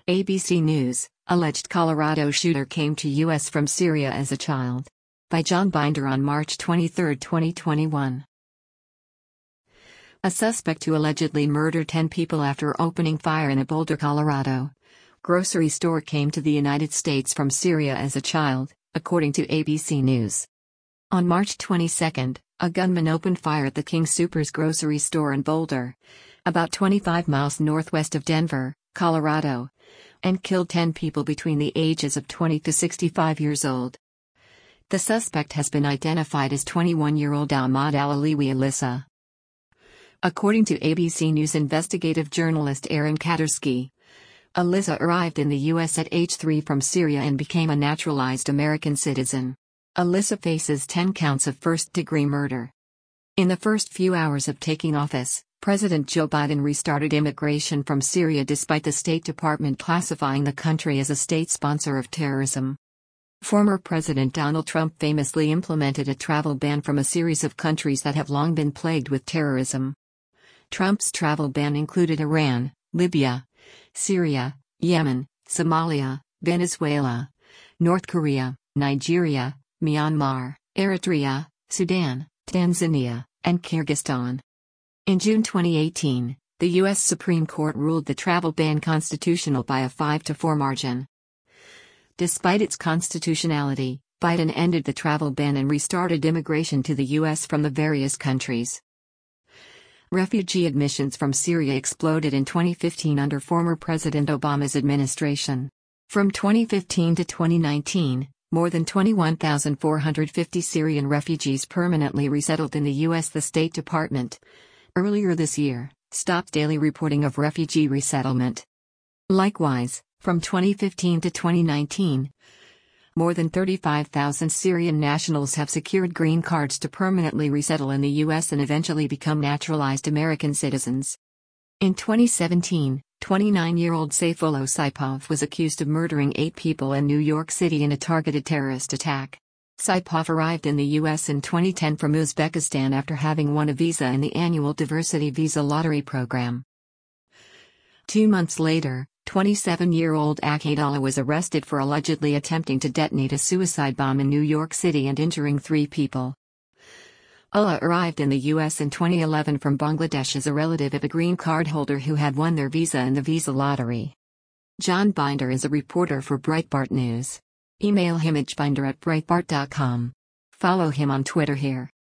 ABC News, alleged Colorado shooter came to U.S. from Syria as a child. By John Binder on March 23, 2021. A suspect who allegedly murdered 10 people after opening fire in a Boulder, Colorado, grocery store came to the United States from Syria as a child, according to ABC News. On March 22, a gunman opened fire at the King Soopers grocery store in Boulder, about 25 miles northwest of Denver, Colorado, and killed 10 people between the ages of 20 to 65 years old. The suspect has been identified as 21-year-old Ahmad Al-Aliwi Alyssa. According to ABC News investigative journalist Aaron Katursky, Alyssa arrived in the U.S. at age 3 from Syria and became a naturalized American citizen. Alyssa faces 10 counts of first-degree murder. In the first few hours of taking office, President Joe Biden restarted immigration from Syria despite the State Department classifying the country as a state sponsor of terrorism. Former President Donald Trump famously implemented a travel ban from a series of countries that have long been plagued with terrorism. Trump's travel ban included Iran, Libya, Syria, Yemen, Somalia, Venezuela, North Korea, Nigeria, Myanmar, Eritrea, Sudan, Tanzania, and Kyrgyzstan. In June 2018, the U.S. Supreme Court ruled the travel ban constitutional by a 5-4 margin. Despite its constitutionality, Biden ended the travel ban and restarted immigration to the U.S. from the various countries. Refugee admissions from Syria exploded in 2015 under former President Obama's administration. From 2015 to 2019, more than 21,450 Syrian refugees permanently resettled in the U.S. The State Department, earlier this year, stopped daily reporting of refugee resettlement. Likewise, from 2015 to 2019, more than 35,000 Syrian nationals have secured green cards to permanently resettle in the U.S. and eventually become naturalized American citizens. In 2017, 29-year-old Sayfullo Saipov was accused of murdering 8 people in New York City in a targeted terrorist attack. Saipov arrived in the U.S. in 2010 from Uzbekistan after having won a visa in the annual Diversity Visa Lottery program. 2 months later, 27-year-old Akhadallah was arrested for allegedly attempting to detonate a suicide bomb in New York City and injuring 3 people. Ullah arrived in the U.S. in 2011 from Bangladesh as a relative of a green card holder who had won their visa in the visa lottery. John Binder is a reporter for Breitbart News. Email him at binder@breitbart.com. Follow him on Twitter here.